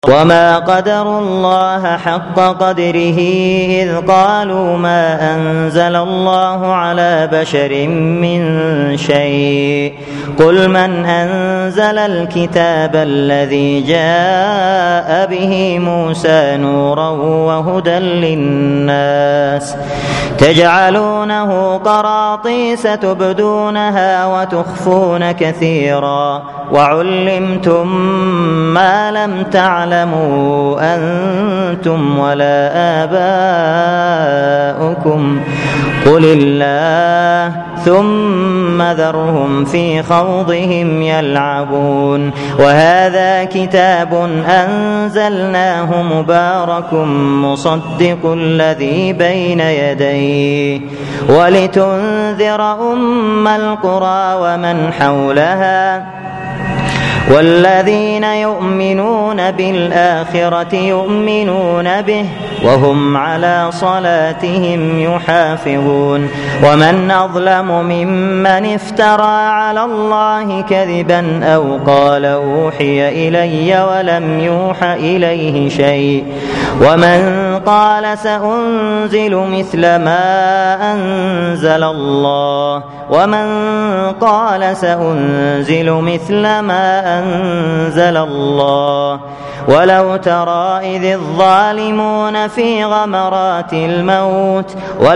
وما قدروا الله حق قدره إذ قالوا ما أنزل الله على بشر من شيء قل من أنزل الكتاب الذي جاء به موسى نورا وهدى للناس تجعلونه قراطيس تبدونها وتخفون كثيرا وعلمتم ما لم تعلموا أنتم ولا آباؤكم قل الله ثم ذرهم في خوضهم يلعبون وهذا كتاب أنزلناه مبارك مصدق الذي بين يديه ولتنذر أم القرى ومن حولها والذين يؤمنون بالآخرة يؤمنون به وهم على صلاتهم يحافظون ومن أظلم ممن افترى على الله كذبا أو قال أوحي إلي ولم يوح إليه شيء ومن قال سأنزل مثل ما أنزل الله ومن قال سأنزل مثل ما أنزل الله ولو ترى إذ الظالمون في غمرات الموت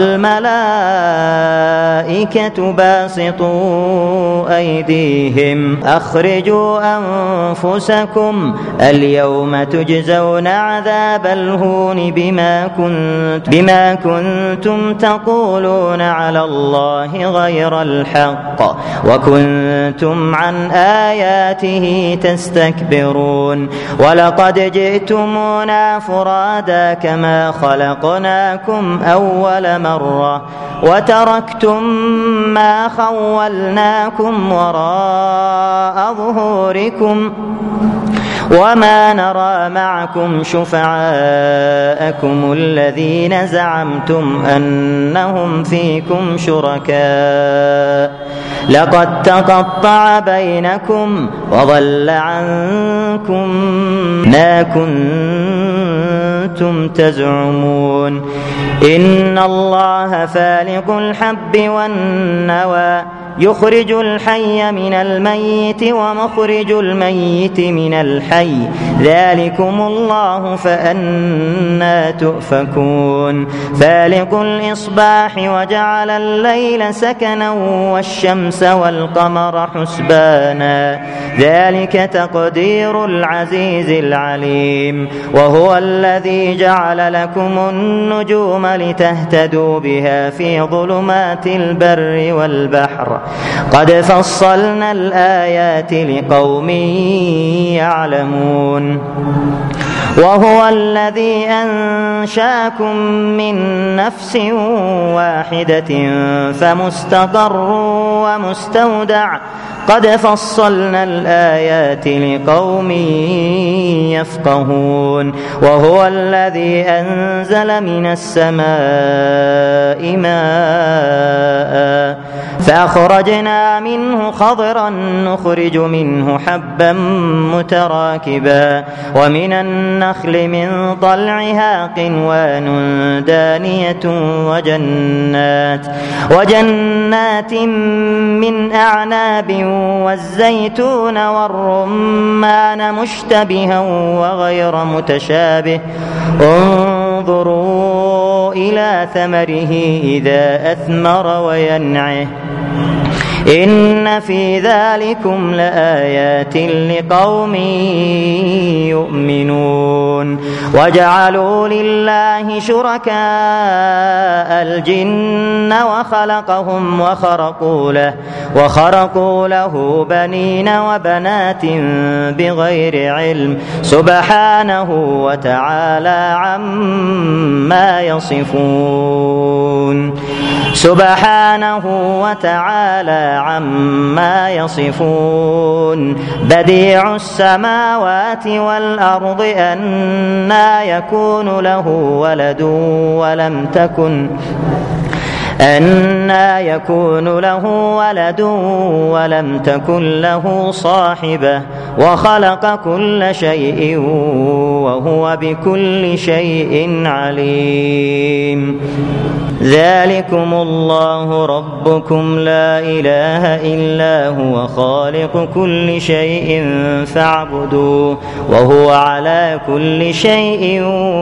والملائكة باسطوا أيديهم أخرجوا أنفسكم اليوم تجزون عذاب الهون بما كنتم تقولون على الله غير الحق وكنتم عن آياته تستكبرون ولقد جئتمونا فرادا كما خلقناكم أول مرة وتركتم ما خولناكم وراء ظهوركم وما نرى معكم شفعاءكم الذين زعمتم أنهم فيكم شركاء لقد تقطع بينكم وضل عنكم ما كنتم تزعمون إن الله فالق الحب والنوى يخرج الحي من الميت ومخرج الميت من الحي ذلكم الله فأنى تؤفكون فالق الإصباح وجعل الليل سكنا والشمس والقمر حسبانا ذلك تقدير العزيز العليم وهو الذي جعل لكم النجوم لتهتدوا بها في ظلمات البر والبحر قد فصلنا الآيات لقوم يعلمون وهو الذي أنشأكم من نفس واحدة فمستقر ومستودع قد فصلنا الآيات لقوم يفقهون وهو الذي أنزل من السماء ماء فأخرجنا منه خضرا نخرج منه حبا متراكبا ومن النخل من طلعها قنوان دانية وجنات من أعناب والزيتون والرمان مشتبها وغير متشابه انظروا إلى ثمره إذا أثمر وينعه إن في ذلكم لآيات لقوم يؤمنون وجعلوا لله شركاء الجن وخلقهم وخرقوا له بنين وبنات بغير علم سبحانه وتعالى عما يصفون بديع السماوات والأرض أنى يكون له ولد ولم تكن له صاحبة وخلق كل شيء وهو بكل شيء عليم. ذلكم الله ربكم لا إله إلا هو خالق كل شيء فاعبدوه وهو على كل شيء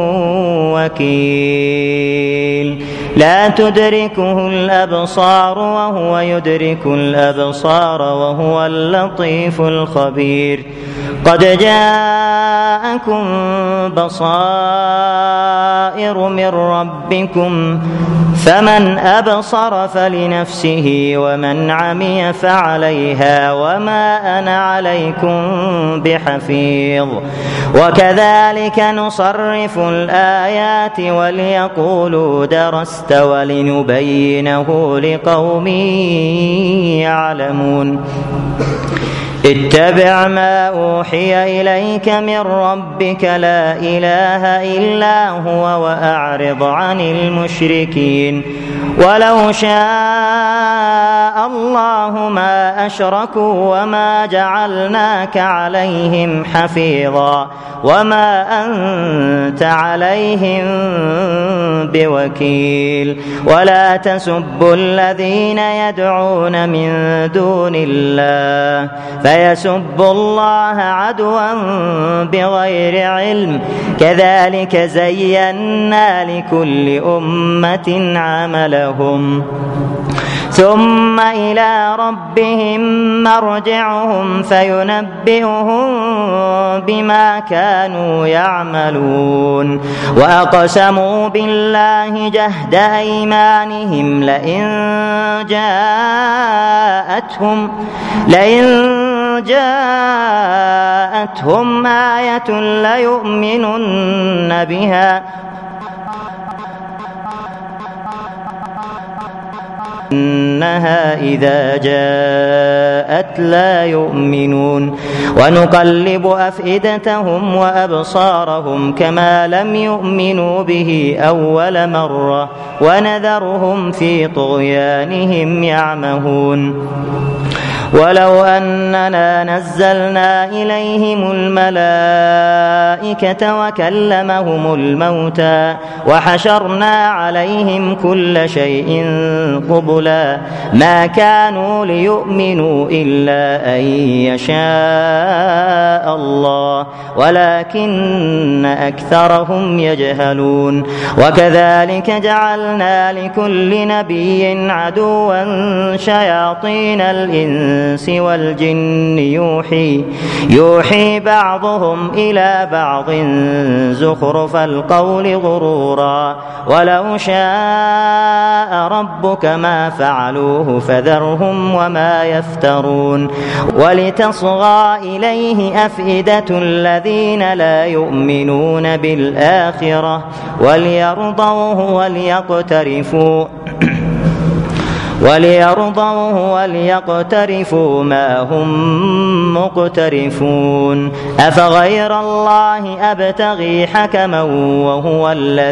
وكيل. لا تدركه الأبصار وهو يدرك الأبصار وهو اللطيف الخبير. قد جاءكم بصائر من ربكم فمن أبصر فلنفسه ومن عمي فعليها وما أنا عليكم بحفيظ. وكذلك نصرف الآيات وليقولوا درست ولنبينه لقوم يعلمون. اتبع ما أوحي إليك من ربك لا إله إلا هو وأعرض عن المشركين. ولو شاء الله ما أشركوا وما جعلناك عليهم حفيظا وما أنت عليهم بوكيل. ولا تسبوا الذين يدعون من دون الله فيسبوا الله عدوا بغير علم. كذلك زينا لكل أمة عملهم ثم إلى ربهم مرجعهم فينبئهم بما كانوا يعملون. وأقسموا بالله جهد أيمانهم لئن جاءتهم آية ليؤمنن بها إنها إذا جاءت لا يؤمنون. ونقلب أفئدتهم وأبصارهم كما لم يؤمنوا به أول مرة ونذرهم في طغيانهم يعمهون. ولو أننا نزلنا إليهم الملائكة وكلمهم الموتى وحشرنا عليهم كل شيء قبلا ما كانوا ليؤمنوا إلا أن يشاء الله ولكن أكثرهم يجهلون. وكذلك جعلنا لكل نبي عدوا شياطين الإنس والجن يوحي بعضهم إلى بعض زخرف القول غرورا. ولو شاء ربك ما فعلوه فذرهم وما يفترون. ولتصغى إليه أفئدة الذين لا يؤمنون بالآخرة وليرضوه وليقترفوا ما هم مقترفون. أفغير الله أبتغي حكما وهو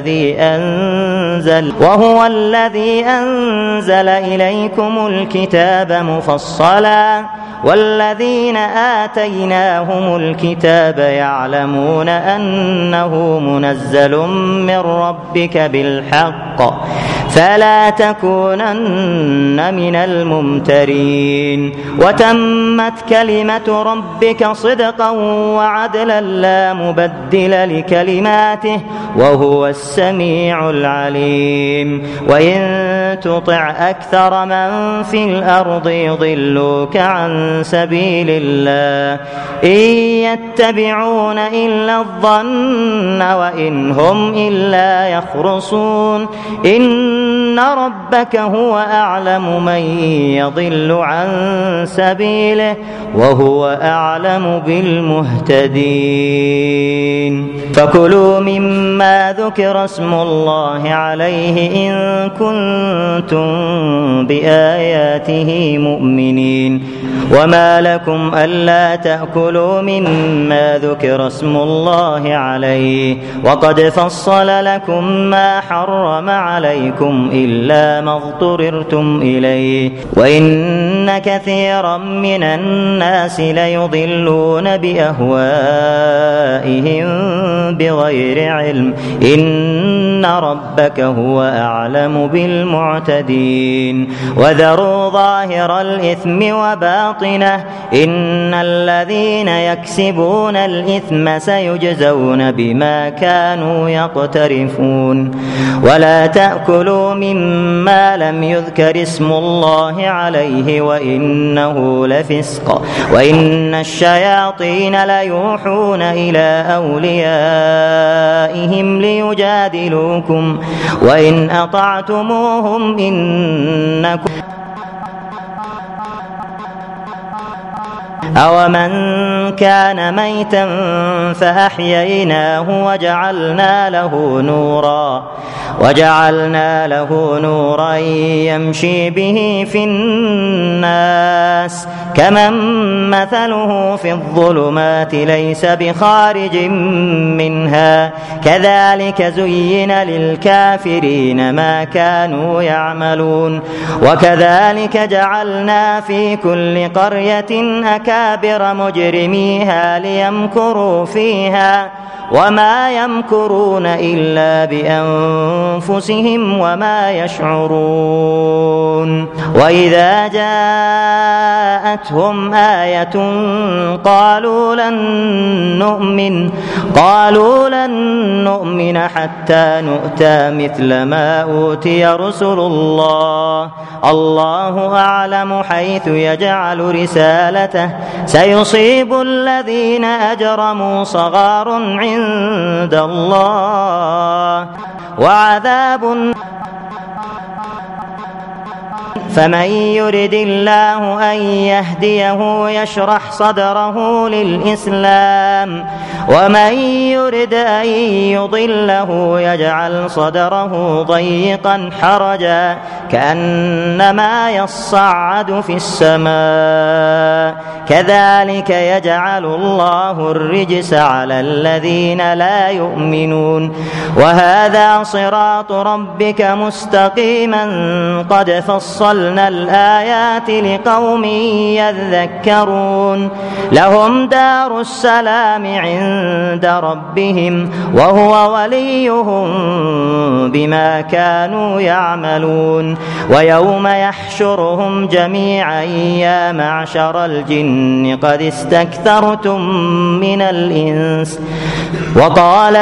الذي أنزل إليكم الكتاب مفصلا والذين آتيناهم الكتاب يعلمون أنه منزل من ربك بالحق فلا تكونن من الممترين. وتمت كلمة ربك صدقا وعدلا لا مبدل لكلماته وهو السميع العليم. وإن تطع أكثر من في الأرض يضلوك عن سبيل الله إن يتبعون إلا الظن وإن هم إلا يخرصون. إن ربك هو أعلم من يضل عن سبيله وهو أعلم بالمهتدين. فكلوا مما ذكر اسم الله عليه إن كنتم بآياته مؤمنين. وما لكم ألا تأكلوا مما ذكر اسم الله عليه وقد فصل لكم ما حرم عليكم إلا ما اضطررتم إليه وإن كثيرا من الناس ليضلون بأهوائهم بغير علم إن ربك هو أعلم بالمعتدين وذروا ظاهر الإثم وباطنه إن الذين يكسبون الإثم سيجزون بما كانوا يقترفون ولا تأكلوا مما لم يذكر اسم الله عليه وإنه لفسق وإن الشياطين ليوحون إلى أوليائهم ليجادلوكم وإن أطعتموهم إنكم أومن كان ميتا فأحييناه وجعلنا له نورا يمشي به في الناس كمن مثله في الظلمات ليس بخارج منها كذلك زين للكافرين ما كانوا يعملون وكذلك جعلنا في كل قرية أكابر مجرميها ليمكروا فيها وما يمكرون إلا بأنفسهم وما يشعرون وإذا جاءتهم آية قالوا لن نؤمن حتى نؤتى مثل ما أوتي رسل الله أعلم حيث يجعل رسالته سيصيب الذين أجرموا صغار عند الله وعذاب فمن يرد الله أن يهديه يشرح صدره للإسلام ومن يرد أن يضله يجعل صدره ضيقا حرجا كأنما يصعد في السماء كذلك يجعل الله الرجس على الذين لا يؤمنون وهذا صراط ربك مستقيما قد فصلنا الآيات لقوم يذكرون لهم دار السلام عند ربهم وهو وليهم بما كانوا يعملون ويوم يحشرهم جميعا يا معشر الجن قد استكثرتم من الإنس وقال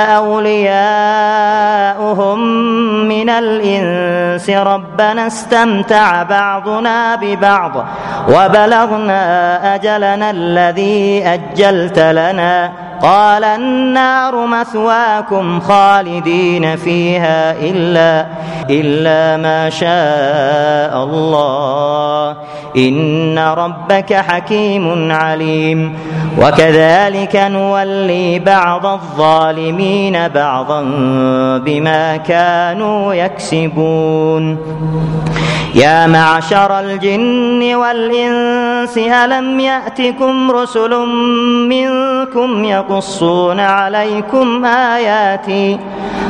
أولياؤهم من الإنس ربنا استمتع بعضنا ببعض وبلغنا أجلنا الذي أجلت لنا قال النار مثواكم خالدين فيها إلا ما شاء الله إن ربك حكيم عليم وكذلك نولي بعض الظالمين بعضا بما كانوا يكسبون يا معشر الجن والإنس ألم يأتكم رسل منكم يقصون عليكم آياتي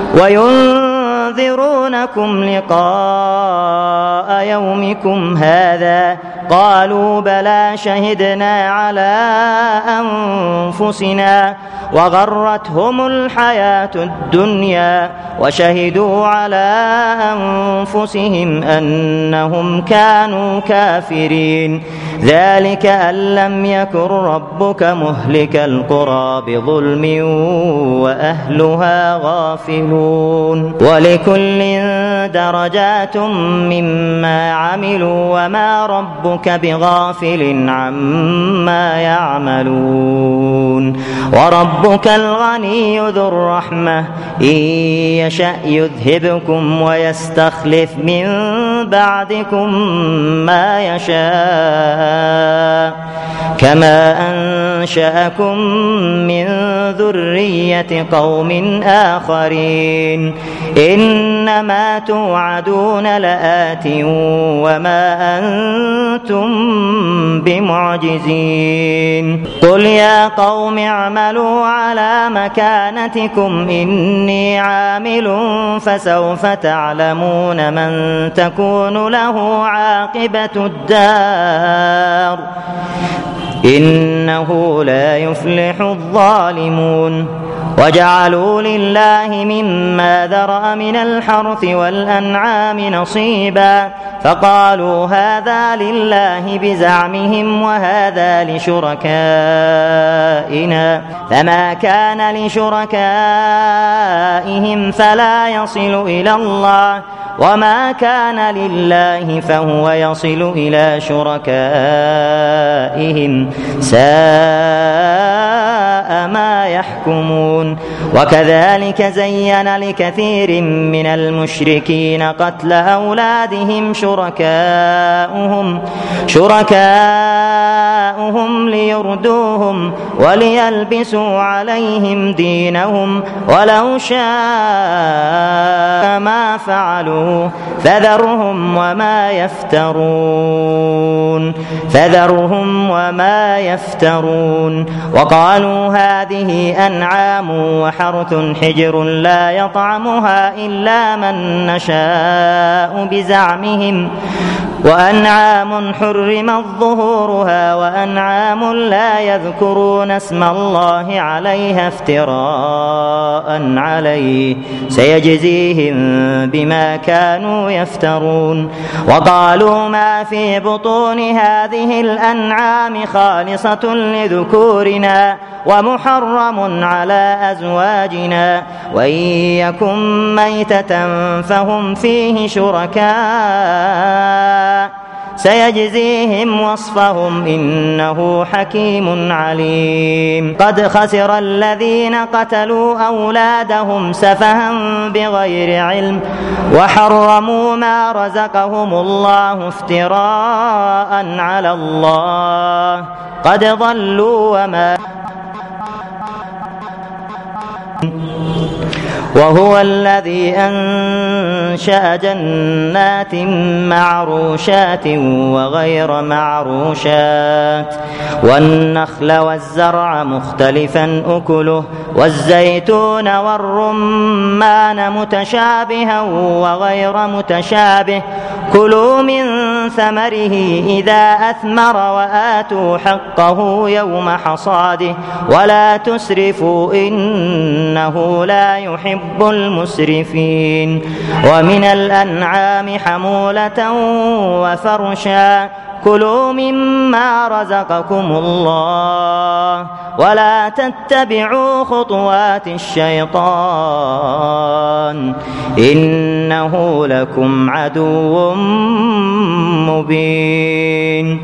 وينذرونكم لقاء يومكم هذا قالوا بلى شهدنا على أنفسنا وغرتهم الحياة الدنيا وشهدوا على أنفسهم أنهم كانوا كافرين ذلك أن لم يكن ربك مهلك القرى بظلم وأهلها غافلون ولكل درجات مما عملوا وما ربك بغافل عما يعملون وربك الغني ذو الرحمة إن يشأ يذهبكم ويستخلف من بعدكم ما يشاء كما أنشأكم من ذرية قوم آخرين إنما توعدون لآت وما أنتم بمعجزين قل يا قوم اعملوا على مكانتكم إني عامل فسوف تعلمون من تكون له عاقبة الدار إنه لا يفلح الظالمون. وجعلوا لله مما ذرأ من الحرث والأنعام نصيبا فقالوا هذا لله بزعمهم وهذا لشركائنا فما كان لشركائهم فلا يصل إلى الله وما كان لله فهو يصل إلى شركائهم ساء ما يحكمون. وكذلك زين لكثير من المشركين قتل أولادهم شركاؤهم ليردوهم وليلبسوا عليهم دينهم ولو شاء ما فعلوا فذرهم وما يفترون. وقالوا هذه أنعام وحرث حجر لا يطعمها إلا من نشاء بزعمهم وأنعام حرمت ظهورها وأنعام لا يذكرون اسم الله عليها افتراء عليه سيجزيهم بما كانوا يفترون. وقالوا ما في بطون هذه الأنعام خالصة لذكورنا ومحرم على أزواجنا وإن يكن ميتة فهم فيه شركاء سيجزيهم وصفهم إنه حكيم عليم. قد خسر الذين قتلوا أولادهم سفها بغير علم وحرموا ما رزقهم الله افتراء على الله قد ضلوا وهو الذي أنشأ جنات معروشات وغير معروشات والنخل والزرع مختلفا أكله والزيتون والرمان متشابها وغير متشابه كلوا من ثمره إذا أثمر وآتوا حقه يوم حصاده ولا تسرفوا إنه لا يحب المسرفين. ومن الأنعام حمولة وفرشا كلوا مما رزقكم الله ولا تتبعوا خطوات الشيطان إنه لكم عدو مبين.